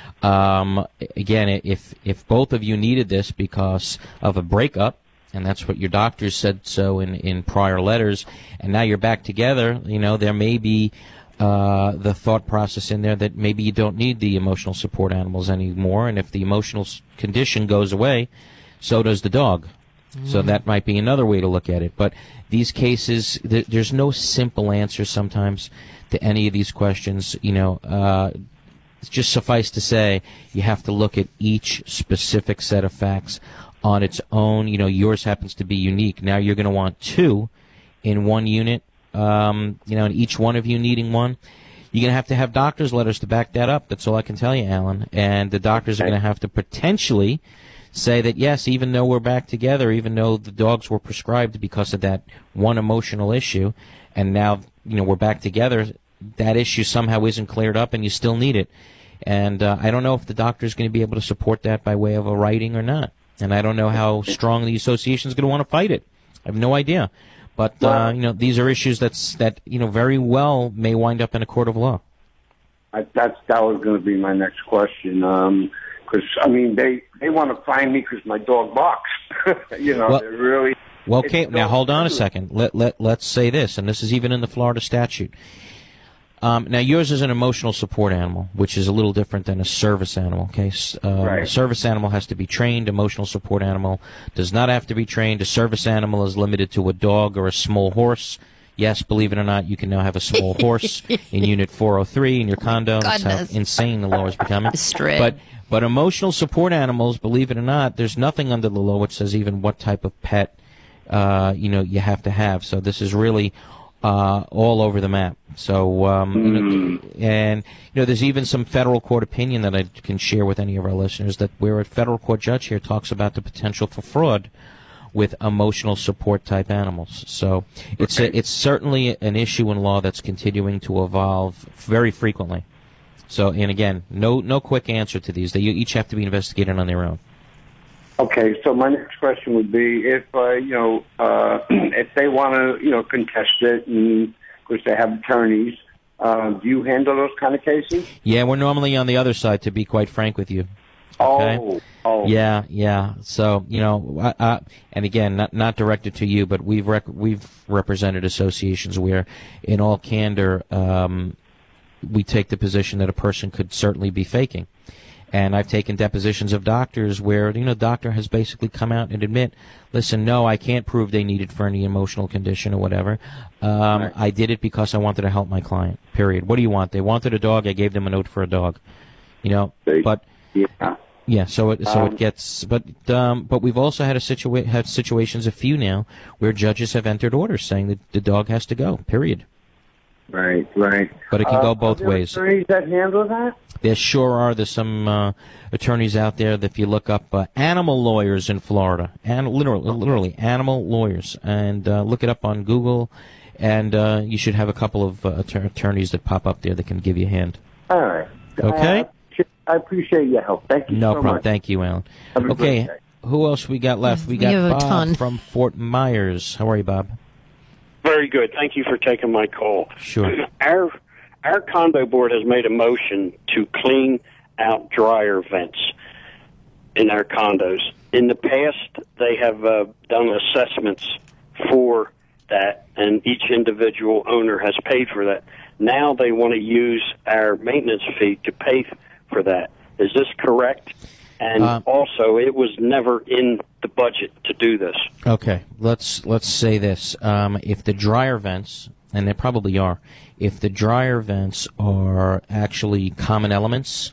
um, again, if if both of you needed this because of a breakup, and that's what your doctors said so in in prior letters, and now you're back together, you know, there may be uh, the thought process in there that maybe you don't need the emotional support animals anymore, and if the emotional s- condition goes away, so does the dog. So that might be another way to look at it. But these cases, th- there's no simple answer sometimes to any of these questions. You know, uh, it's just suffice to say, you have to look at each specific set of facts on its own. You know, yours happens to be unique. Now you're going to want two in one unit, um, you know, and each one of you needing one. You're going to have to have doctor's letters to back that up. That's all I can tell you, Alan. And the doctors are going to have to potentially say that, yes, even though we're back together, even though the dogs were prescribed because of that one emotional issue, and now, you know, we're back together, that issue somehow isn't cleared up and you still need it. And uh, I don't know if the doctor is going to be able to support that by way of a writing or not. And I don't know how strong the association is going to want to fight it. I have no idea. But, uh, you know, these are issues that's, that, you know, very well may wind up in a court of law. I, that's, that was going to be my next question. Um, Because, I mean, they, they want to find me because my dog barks. you know, Well- they're really... Well, okay, it's now so hold on a friendly. second. Let, let, let's say this, and this is even in the Florida statute. Um, now, yours is an emotional support animal, which is a little different than a service animal. Okay, S- uh, Right. A service animal has to be trained. Emotional support animal does not have to be trained. A service animal is limited to a dog or a small horse. Yes, believe it or not, you can now have a small horse in Unit four oh three in your condo. That's how Goodness. insane the law is becoming. Strict. But but emotional support animals, believe it or not, there's nothing under the law which says even what type of pet uh, you know you have to have. So this is really uh, all over the map. So um, Mm. you know, and you know, there's even some federal court opinion that I can share with any of our listeners that where a federal court judge here talks about the potential for fraud with emotional support type animals. So it's a, it's certainly an issue in law that's continuing to evolve very frequently. So, and again, no no quick answer to these. They each have to be investigated on their own. Okay, so my next question would be if, uh, you know, uh, if they want to, you know, contest it, and of course they have attorneys, uh, do you handle those kind of cases? Yeah, we're normally on the other side, to be quite frank with you. Okay? Oh, oh. Yeah, yeah. So, you know, I, I, and again, not not directed to you, but we've rec- we've represented associations where, in all candor, um, we take the position that a person could certainly be faking. And I've taken depositions of doctors where, you know, the doctor has basically come out and admit, listen, no, I can't prove they need it for any emotional condition or whatever. Um, Right. I did it because I wanted to help my client, period. What do you want? They wanted a dog. I gave them a note for a dog. You know, but... Yeah. Yeah, so it so Um, it gets, but um, but we've also had a situa- had situations, a few now, where judges have entered orders saying that the dog has to go. Period. Right, right. But it can Uh, go both are there ways. attorneys that handle that? There sure are. There's some uh, attorneys out there that if you look up uh, animal lawyers in Florida, and literally, literally animal lawyers, and uh, look it up on Google, and uh, you should have a couple of uh, att- attorneys that pop up there that can give you a hand. All right. Okay. Uh, I appreciate your help. Thank you No so problem. much. Thank you, Alan. Have a Okay, great day. who else we got left? We We got have a Bob ton. from Fort Myers. How are you, Bob? Very good. Thank you for taking my call. Sure. Our our condo board has made a motion to clean out dryer vents in our condos. In the past, they have uh, done assessments for that, and each individual owner has paid for that. Now they want to use our maintenance fee to pay for that. Is this correct? And Uh, also, it was never in the budget to do this. Okay, let's let's say this: um, if the dryer vents, and there probably are, if the dryer vents are actually common elements,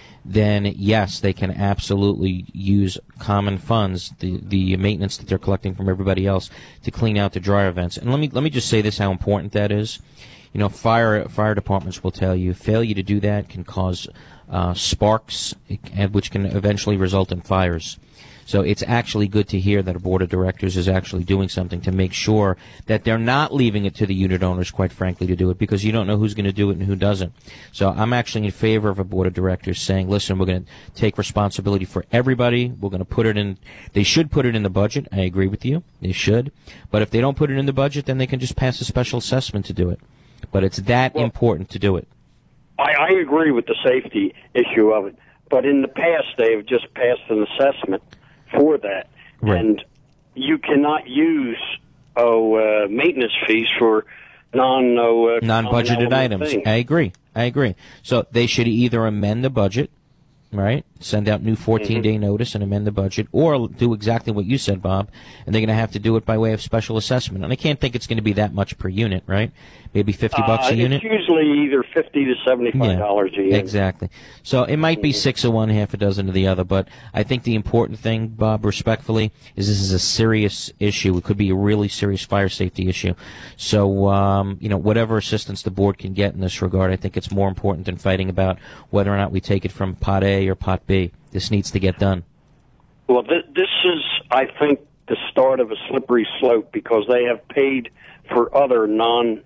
then yes, they can absolutely use common funds, the the maintenance that they're collecting from everybody else, to clean out the dryer vents. And let me let me just say this: how important that is. You know, fire fire departments will tell you failure to do that can cause uh, sparks, and which can eventually result in fires. So it's actually good to hear that a board of directors is actually doing something to make sure that they're not leaving it to the unit owners, quite frankly, to do it, because you don't know who's going to do it and who doesn't. So I'm actually in favor of a board of directors saying, listen, we're going to take responsibility for everybody. We're going to put it in. They should put it in the budget. I agree with you. They should. But if they don't put it in the budget, then they can just pass a special assessment to do it. But it's that Well, important to do it. I, I agree with the safety issue of it, but in the past they've just passed an assessment for that, Right. and you cannot use oh uh, maintenance fees for non oh, uh, Non-budgeted common element items. things. I agree. I agree. So they should either amend the budget, right? Send out new fourteen-day Mm-hmm. notice and amend the budget, or do exactly what you said, Bob, and they're going to have to do it by way of special assessment. And I can't think it's going to be that much per unit, right? Maybe fifty bucks Uh, a unit? It's usually either fifty to seventy-five dollars a unit. Exactly. So it might Mm-hmm. be six of one, half a dozen of the other, but I think the important thing, Bob, respectfully, is this is a serious issue. It could be a really serious fire safety issue. So, um, you know, whatever assistance the board can get in this regard, I think it's more important than fighting about whether or not we take it from pot A or pot B. This needs to get done. Well, th- this is, I think, the start of a slippery slope because they have paid for other non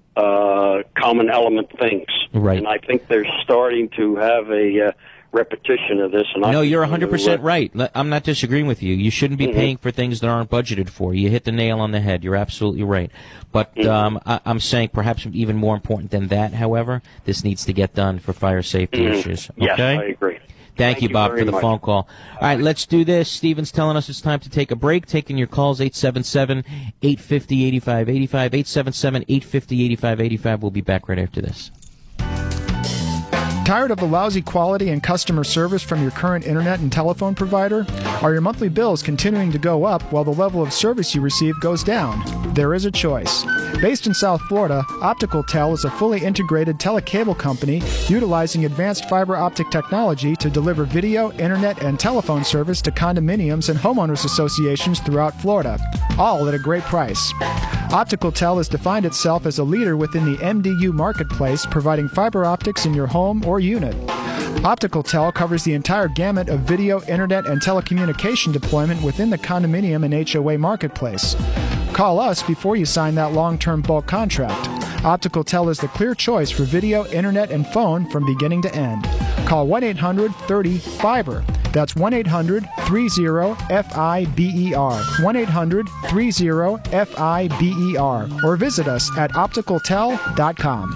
uh, common element things. Right. And I think they're starting to have a uh, repetition of this. And I No, think you're we're one hundred percent gonna- right. Le- I'm not disagreeing with you. You shouldn't be Mhm. paying for things that aren't budgeted for. You hit the nail on the head. You're absolutely right. But Mhm. um, I- I'm saying perhaps even more important than that, however, this needs to get done for fire safety Mhm. issues. Yes, Okay? I agree. Thank, Thank you, you Bob, very for the much. phone call. All right, let's do this. Steven's telling us it's time to take a break. Taking your calls, eight seven seven, eight five zero, eight five eight five, eight seven seven, eight five zero, eight five eight five. We'll be back right after this. Tired of the lousy quality and customer service from your current internet and telephone provider? Are your monthly bills continuing to go up while the level of service you receive goes down? There is a choice. Based in South Florida, OpticalTel is a fully integrated telecable company utilizing advanced fiber optic technology to deliver video, internet, and telephone service to condominiums and homeowners associations throughout Florida, all at a great price. OpticalTel has defined itself as a leader within the M D U marketplace, providing fiber optics in your home or unit. OpticalTel covers the entire gamut of video, internet, and telecommunication deployment within the condominium and H O A marketplace. Call us before you sign that long-term bulk contract. OpticalTel is the clear choice for video, internet, and phone from beginning to end. Call one eight hundred thirty fiber. That's one eight hundred thirty F I B E R. one eight hundred thirty F I B E R. Or visit us at optical tel dot com.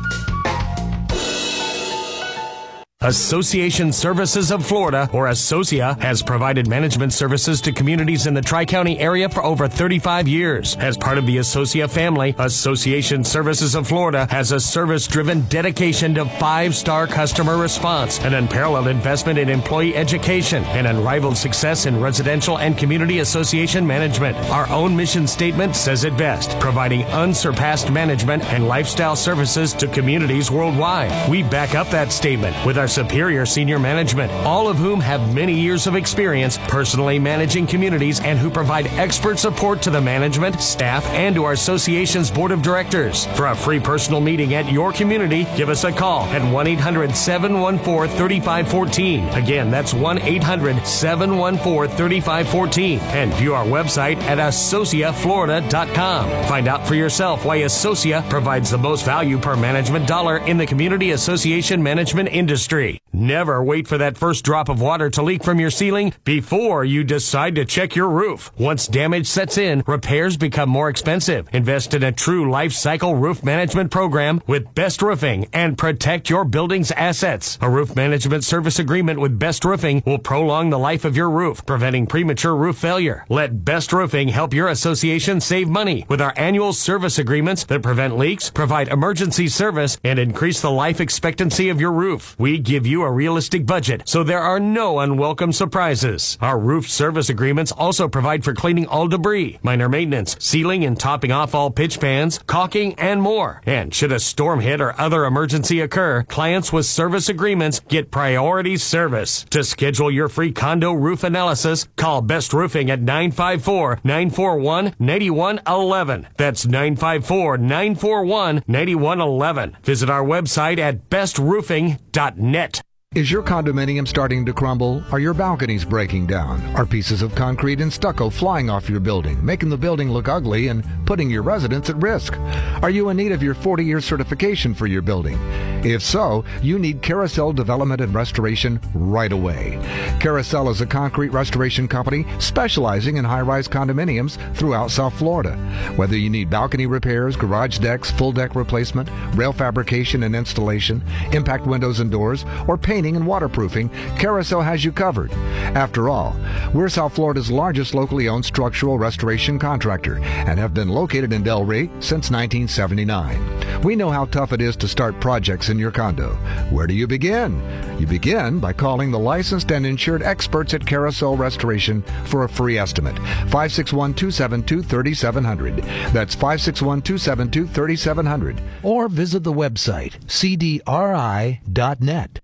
Association Services of Florida, or Associa, has provided management services to communities in the Tri-County area for over thirty-five years. As part of the Associa family, Association Services of Florida has a service-driven dedication to five-star customer response, an unparalleled investment in employee education, and unrivaled success in residential and community association management. Our own mission statement says it best, providing unsurpassed management and lifestyle services to communities worldwide. We back up that statement with our superior senior management, all of whom have many years of experience personally managing communities and who provide expert support to the management, staff, and to our association's board of directors. For a free personal meeting at your community, give us a call at one eight hundred seven one four three five one four. Again, that's one eight hundred seven one four three five one four. And view our website at associa florida dot com. Find out for yourself why Associa provides the most value per management dollar in the community association management industry. Never wait for that first drop of water to leak from your ceiling before you decide to check your roof. Once damage sets in, repairs become more expensive. Invest in a true life cycle roof management program with Best Roofing and protect your building's assets. A roof management service agreement with Best Roofing will prolong the life of your roof, preventing premature roof failure. Let Best Roofing help your association save money with our annual service agreements that prevent leaks, provide emergency service, and increase the life expectancy of your roof. We give you a realistic budget, so there are no unwelcome surprises. Our roof service agreements also provide for cleaning all debris, minor maintenance, sealing and topping off all pitch pans, caulking, and more. And should a storm hit or other emergency occur, clients with service agreements get priority service. To schedule your free condo roof analysis, call Best Roofing at nine five four, nine four one, nine one one one. That's nine five four, nine four one, nine one one one. Visit our website at best roofing dot net. Is your condominium starting to crumble? Are your balconies breaking down? Are pieces of concrete and stucco flying off your building, making the building look ugly and putting your residents at risk? Are you in need of your forty-year certification for your building? If so, you need Carousel Development and Restoration right away. Carousel is a concrete restoration company specializing in high-rise condominiums throughout South Florida. Whether you need balcony repairs, garage decks, full deck replacement, rail fabrication and installation, impact windows and doors, or painting and waterproofing, Carousel has you covered. After all, we're South Florida's largest locally owned structural restoration contractor and have been located in Delray since nineteen seventy-nine. We know how tough it is to start projects in your condo. Where do you begin? You begin by calling the licensed and insured experts at Carousel Restoration for a free estimate. five six one, two seven two, three seven zero zero. That's five six one, two seven two, three seven zero zero. Or visit the website c d r i dot net.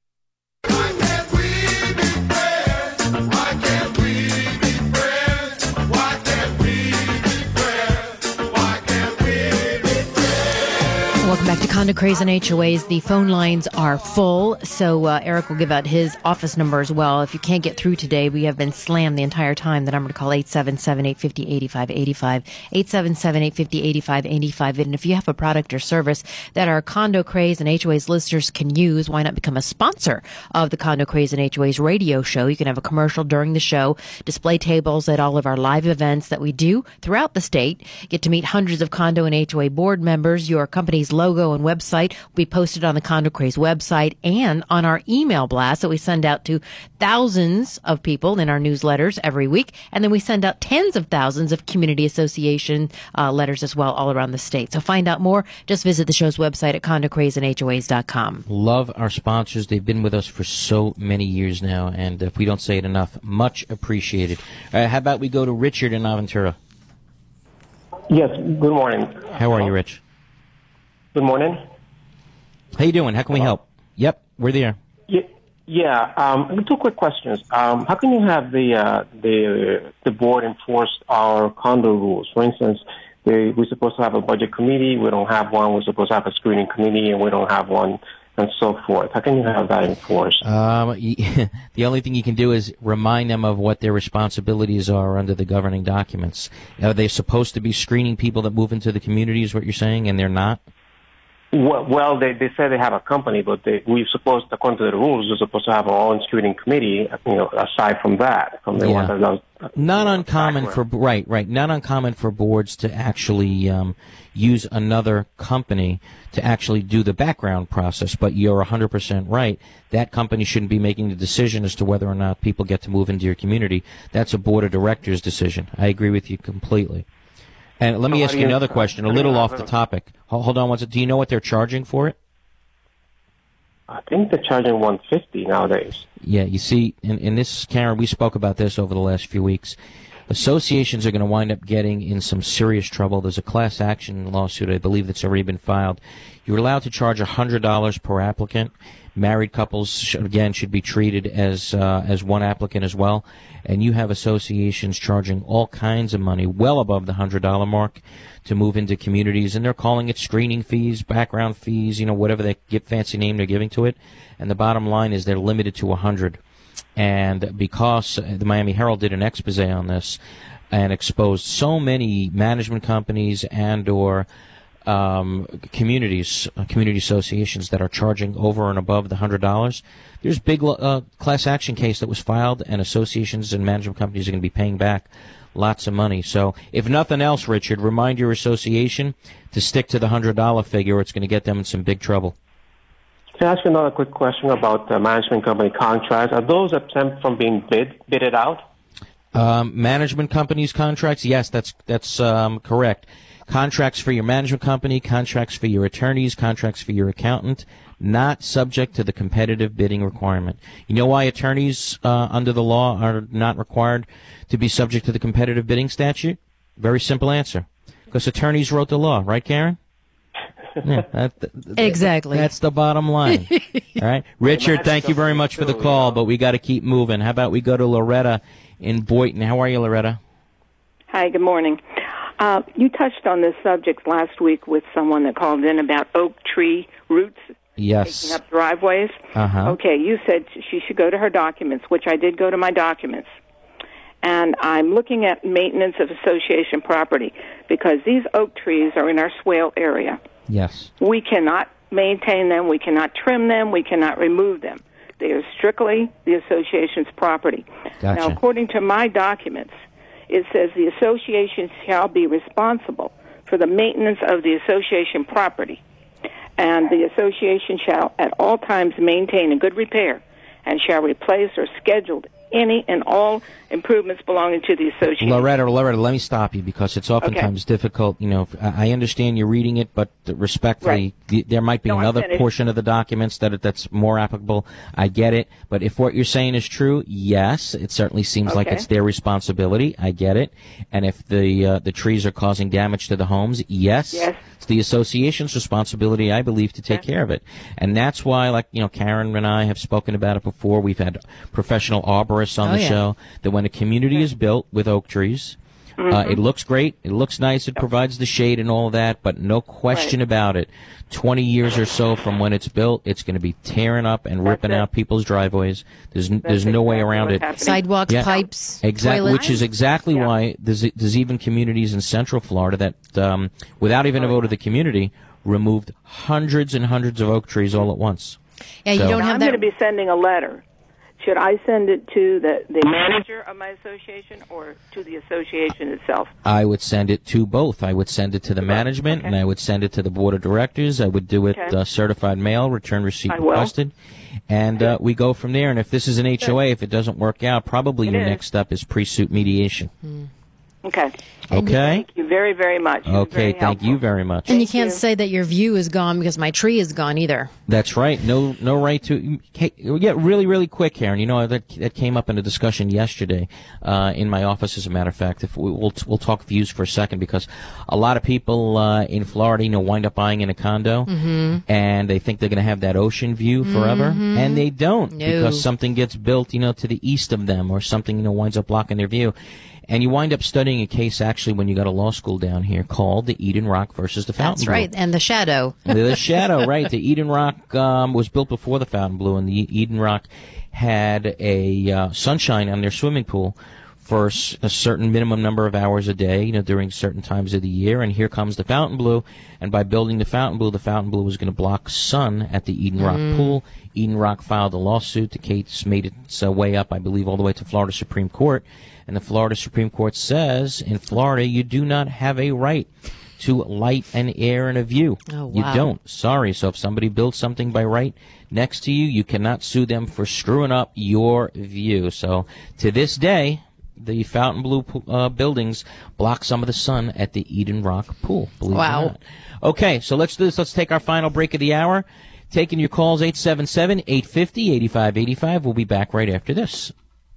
Welcome back to Condo Craze and H O As. The phone lines are full, so uh, Eric will give out his office number as well. If you can't get through today, we have been slammed the entire time. The number to call eight seven seven, eight five zero, eight five eight five, eight seven seven, eight five zero, eight five eight five. And if you have a product or service that our Condo Craze and H O As listeners can use, why not become a sponsor of the Condo Craze and H O As radio show? You can have a commercial during the show, display tables at all of our live events that we do throughout the state, get to meet hundreds of condo and H O A board members, your company's logo logo and website will be posted on the Condo Craze website and on our email blast that we send out to thousands of people in our newsletters every week. And then we send out tens of thousands of community association uh, letters as well all around the state. So find out more. Just visit the show's website at condo craze and h o as dot com. Love our sponsors. They've been with us for so many years now, and if we don't say it enough, much appreciated. All right, how about we go to Richard in Aventura? Yes, good morning. How are you, Rich? Good morning. How you doing? How can we help? Yep, we're there. Yeah, yeah um, two quick questions. Um, how can you have the uh, the the board enforce our condo rules? For instance, they, we're supposed to have a budget committee. We don't have one. We're supposed to have a screening committee, and we don't have one, and so forth. How can you have that enforced? Um, the only thing you can do is remind them of what their responsibilities are under the governing documents. Are they supposed to be screening people that move into the community, is what you're saying, and they're not? Well, well they, they say they have a company, but they, we're supposed, according to the rules, we're supposed to have our own screening committee, you know, aside from that. From the Yeah. one that does, Not uncommon for right, right. Not uncommon for boards to actually um, use another company to actually do the background process. But you're one hundred percent right. That company shouldn't be making the decision as to whether or not people get to move into your community. That's a board of directors' decision. I agree with you completely. And let me So ask how you do you- another question, a how do you little have off the a- topic. Hold, hold on one second. Do you know what they're charging for it? I think they're charging one hundred fifty dollars nowadays. Yeah, you see, in, in this, Karen, we spoke about this over the last few weeks. Associations are going to wind up getting in some serious trouble. There's a class action lawsuit, I believe, that's already been filed. You're allowed to charge one hundred dollars per applicant. Married couples, sh- again, should be treated as uh, as one applicant as well. And you have associations charging all kinds of money, well above the one hundred dollars mark, to move into communities. And they're calling it screening fees, background fees, you know, whatever they get fancy name they're giving to it. And the bottom line is they're limited to one hundred. And because the Miami Herald did an expose on this and exposed so many management companies and or um, communities, uh, community associations that are charging over and above the one hundred dollars, there's big uh, class action case that was filed, and associations and management companies are going to be paying back lots of money. So if nothing else, Richard, remind your association to stick to the one hundred dollars figure, or it's going to get them in some big trouble. Can I ask you another quick question about the management company contracts? Are those exempt from being bid bidded out? Um, management companies' contracts, yes, that's that's um, correct. Contracts for your management company, contracts for your attorneys, contracts for your accountant, not subject to the competitive bidding requirement. You know why attorneys uh, under the law are not required to be subject to the competitive bidding statute? Very simple answer. Because attorneys wrote the law, right, Karen? Yeah, that, that, Exactly. That's the bottom line. All right. Richard, thank you very much for the call, but we got to keep moving. How about we go to Loretta in Boynton? How are you, Loretta? Hi, good morning. Uh, you touched on this subject last week with someone that called in about oak tree roots Yes. taking up driveways. Uh-huh. Okay, you said she should go to her documents, which I did go to my documents. And I'm looking at maintenance of association property because these oak trees are in our swale area. Yes. We cannot maintain them. We cannot trim them. We cannot remove them. They are strictly the association's property. Gotcha. Now, according to my documents, it says the association shall be responsible for the maintenance of the association property, and the association shall at all times maintain in good repair and shall replace or schedule any and all improvements belonging to the association. Loretta, Loretta, let me stop you because it's oftentimes difficult. You know, I I understand you're reading it, but respectfully, th- there might be No, I'm another finished. portion of the documents that that's more applicable. I get it, but if what you're saying is true, yes, it certainly seems like Okay. it's their responsibility. I get it, and if the uh, the trees are causing damage to the homes, yes, Yes. it's the association's responsibility, I believe, to take care of it. And that's why, like, you know, Karen and I have spoken about it before. We've had professional arborists on Oh, the yeah. show, that when a community is built with oak trees, uh, Mhm. it looks great, it looks nice, it provides the shade and all of that, but no question about it, twenty years or so from when it's built, it's going to be tearing up and ripping out people's driveways. There's n- there's no way around it. Sidewalks, Yeah. pipes, Exactly, toilets. which is exactly why there's, there's even communities in Central Florida that, um, without even a vote of the community, removed hundreds and hundreds of oak trees all at once. Yeah, you So- don't Now, have I'm that. going to be sending a letter should I send it to the, the manager of my association or to the association itself? I would send it to both. I would send it to the management, okay. and I would send it to the board of directors. I would do it Okay. uh, certified mail, return receipt I will. requested, and uh, we go from there. And if this is an H O A, if it doesn't work out, probably It your is. next step is pre-suit mediation. Okay. Okay? Thank you very, very much. It was Okay, very thank helpful. you very much. And you can't say that your view is gone because my tree is gone either. That's right. No, no right to. Hey, yeah, really, really quick, Karen. You know that that came up in a discussion yesterday uh, in my office. As a matter of fact, if we, we'll we'll talk views for a second, because a lot of people uh, in Florida, you know, wind up buying in a condo, Mhm. and they think they're going to have that ocean view forever, Mhm. and they don't, No. because something gets built, you know, to the east of them, or something, you know, winds up blocking their view. And you wind up studying a case, actually, when you got a law school down here, called the Eden Rock versus the Fountain That's Blue. right. And the shadow. The shadow, right. The Eden Rock um, was built before the Fountain Blue, and the Eden Rock had a uh, sunshine on their swimming pool for s- a certain minimum number of hours a day, you know, during certain times of the year. And here comes the Fountain Blue, and by building the Fountain Blue, the Fountain Blue was going to block sun at the Eden Rock Mm. pool. Eden Rock filed a lawsuit. The case made its uh, way up, I believe, all the way to Florida Supreme Court. And the Florida Supreme Court says, in Florida, you do not have a right to light and air and a view. Oh, You wow. don't. Sorry. So if somebody builds something by right next to you, you cannot sue them for screwing up your view. So to this day, the Fountain Blue uh, buildings block some of the sun at the Eden Rock pool. Believe Wow. it or not. Okay, so let's do this. Let's take our final break of the hour. Taking your calls, eight seven seven, eight five zero, eight five eight five. We'll be back right after this.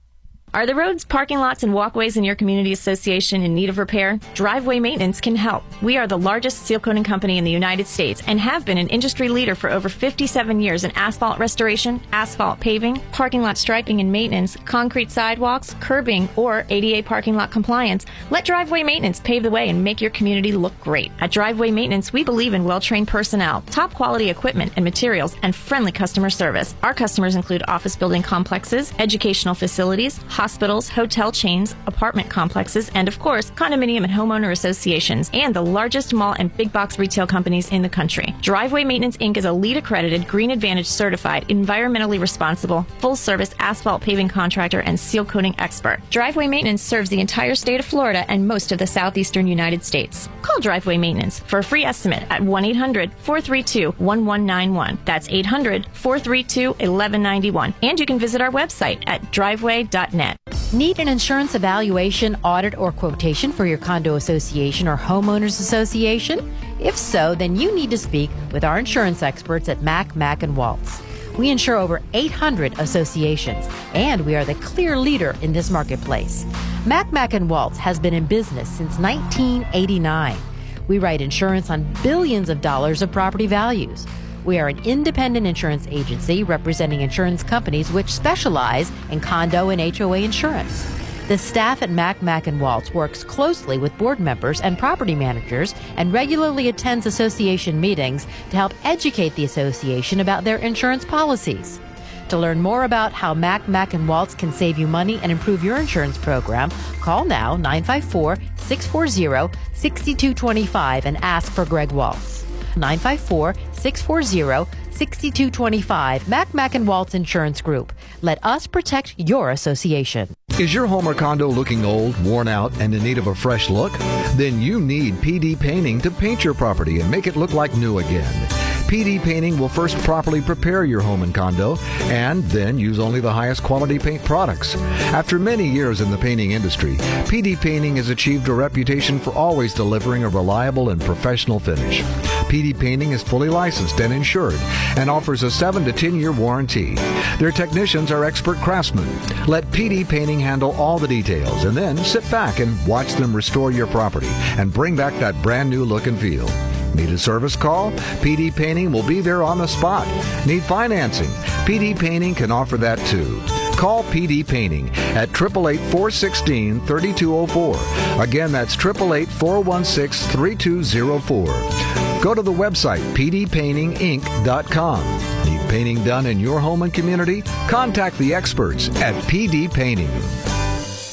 Are the roads, parking lots, and walkways in your community association in need of repair? Driveway Maintenance can help. We are the largest seal coating company in the United States and have been an industry leader for over fifty-seven years in asphalt restoration, asphalt paving, parking lot striping and maintenance, concrete sidewalks, curbing, or A D A parking lot compliance. Let Driveway Maintenance pave the way and make your community look great. At Driveway Maintenance, we believe in well-trained personnel, top quality equipment and materials, and friendly customer service. Our customers include office building complexes, educational facilities, hospitals, hotel chains, apartment complexes, and of course, condominium and homeowner associations, and the largest mall and big box retail companies in the country. Driveway Maintenance Incorporated is a LEED accredited, Green Advantage certified, environmentally responsible, full service asphalt paving contractor and seal coating expert. Driveway Maintenance serves the entire state of Florida and most of the southeastern United States. Call Driveway Maintenance for a free estimate at one eight hundred, four three two, one one nine one. That's eight hundred, four three two, one one nine one. And you can visit our website at driveway dot net. Need an insurance evaluation, audit, or quotation for your condo association or homeowners association? If so, then you need to speak with our insurance experts at Mack, Mack and Waltz. We insure over eight hundred associations, and we are the clear leader in this marketplace. Mack, Mack and Waltz has been in business since nineteen eighty-nine. We write insurance on billions of dollars of property values. We are an independent insurance agency representing insurance companies which specialize in condo and H O A insurance. The staff at Mack, Mack and Waltz works closely with board members and property managers and regularly attends association meetings to help educate the association about their insurance policies. To learn more about how Mack, Mack and Waltz can save you money and improve your insurance program, call now nine five four, six four zero, six two two five and ask for Greg Waltz. nine five four, six four zero, six two two five. Mack, Mack and Waltz Insurance Group. Let us protect your association. Is your home or condo looking old, worn out, and in need of a fresh look? Then you need P D Painting to paint your property and make it look like new again. P D Painting will first properly prepare your home and condo and then use only the highest quality paint products. After many years in the painting industry, P D Painting has achieved a reputation for always delivering a reliable and professional finish. P D Painting is fully licensed and insured and offers a seven to ten year warranty. Their technicians are expert craftsmen. Let P D Painting handle all the details and then sit back and watch them restore your property and bring back that brand new look and feel. Need a service call? P D Painting will be there on the spot. Need financing? P D Painting can offer that too. Call P D Painting at eight eight eight, four one six, three two zero four. Again, that's eight eight eight, four one six, three two zero four. Go to the website p d painting inc dot com. Need painting done in your home and community? Contact the experts at P D Painting.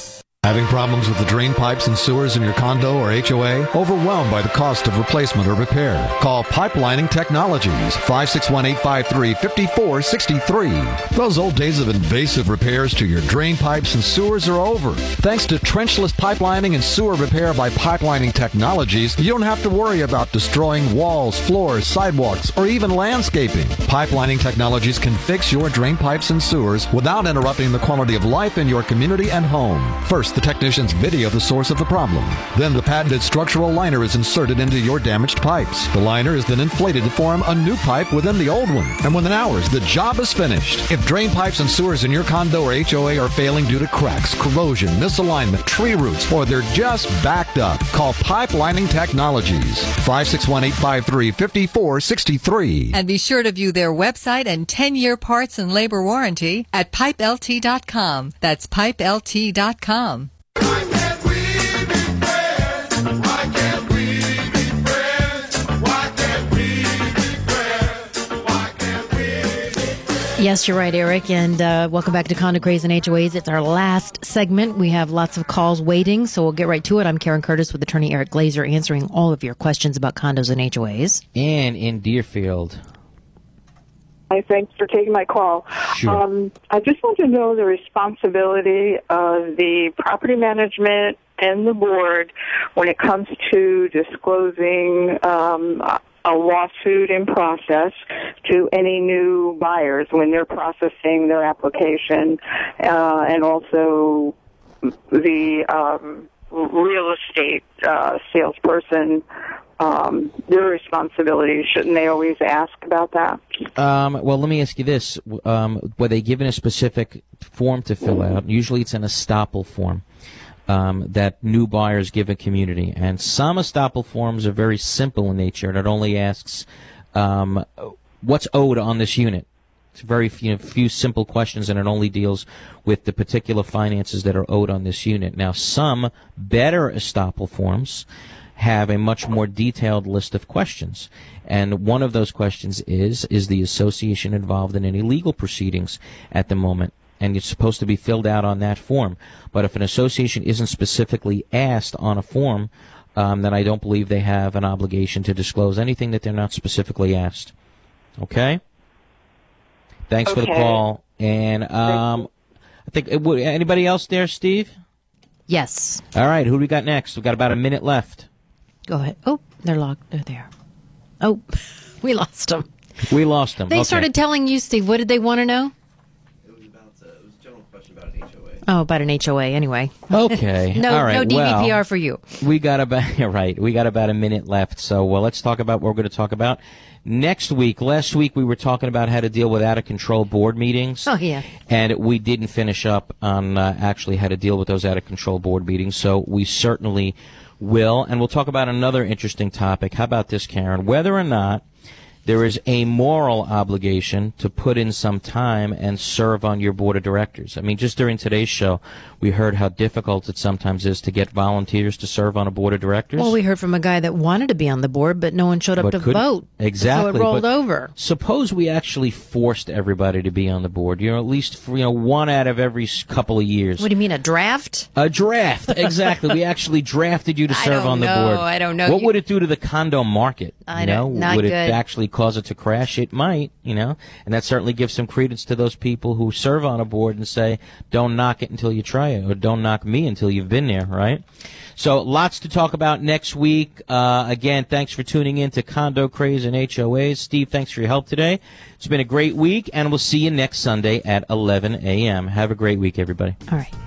Having problems with the drain pipes and sewers in your condo or H O A? Overwhelmed by the cost of replacement or repair? Call Pipelining Technologies, five six one, eight five three, five four six three. Those old days of invasive repairs to your drain pipes and sewers are over. Thanks to trenchless pipelining and sewer repair by Pipelining Technologies, you don't have to worry about destroying walls, floors, sidewalks, or even landscaping. Pipelining Technologies can fix your drain pipes and sewers without interrupting the quality of life in your community and home. First, the technicians video the source of the problem. Then the patented structural liner is inserted into your damaged pipes. The liner is then inflated to form a new pipe within the old one. And within hours, the job is finished. If drain pipes and sewers in your condo or H O A are failing due to cracks, corrosion, misalignment, tree roots, or they're just backed up, call Pipelining Technologies, five six one, eight five three, five four six three. And be sure to view their website and ten-year parts and labor warranty at pipe L T dot com. That's pipe L T dot com. Yes, you're right, Eric, and uh, welcome back to Condo Craze and H O As. It's our last segment. We have lots of calls waiting, so we'll get right to it. I'm Karen Curtis with attorney Eric Glazer, answering all of your questions about condos and H O As. And in Deerfield. Hi, thanks for taking my call. Sure. Um, I just want to know the responsibility of the property management and the board when it comes to disclosing um, a lawsuit in process to any new buyers when they're processing their application, uh, and also the um, real estate uh, salesperson, um, their responsibility. Shouldn't they always ask about that? Um, well, let me ask you this. Um, were they given a specific form to fill out? Usually it's an estoppel form. Um, that new buyers give a community. And some estoppel forms are very simple in nature, and it only asks um, what's owed on this unit. It's very few, you know, few simple questions, and it only deals with the particular finances that are owed on this unit. Now, some better estoppel forms have a much more detailed list of questions. And one of those questions is, is the association involved in any legal proceedings at the moment? And it's supposed to be filled out on that form. But if an association isn't specifically asked on a form, um, then I don't believe they have an obligation to disclose anything that they're not specifically asked. Okay? Thanks okay. for the call. And um, I think, it would, anybody else there, Steve? Yes. All right, who do we got next? We've got about a minute left. Go ahead. Oh, they're locked. They're there. Oh, we lost them. We lost them. They okay. started telling you, Steve. What did they want to know? Oh, about an H O A, anyway. Okay. no, All right. no D V P R well, for you. We got about right. We got about a minute left. So, well, let's talk about what we're going to talk about next week. Last week we were talking about how to deal with out of control board meetings. Oh yeah. And we didn't finish up on uh, actually how to deal with those out of control board meetings. So we certainly will, and we'll talk about another interesting topic. How about this, Karen? Whether or not there is a moral obligation to put in some time and serve on your board of directors. I mean, just during today's show, we heard how difficult it sometimes is to get volunteers to serve on a board of directors. Well, we heard from a guy that wanted to be on the board, but no one showed up But to couldn't- vote. Exactly. So it rolled but over. Suppose we actually forced everybody to be on the board. You know, at least for, you know one out of every s- couple of years. What do you mean, a draft? A draft, exactly. We actually drafted you to I serve don't on the know. board. I don't know. What You- would it do to the condo market? I you know, don't- not would good. it actually cause it to crash? It might, you know, and that certainly gives some credence to those people who serve on a board and say, "Don't knock it until you try it," or "Don't knock me until you've been there." Right? So, lots to talk about next week. Uh, again, thanks for tuning in to Condo Craze and H O As. Steve, thanks for your help today. It's been a great week, and we'll see you next Sunday at eleven a.m. Have a great week, everybody. All right.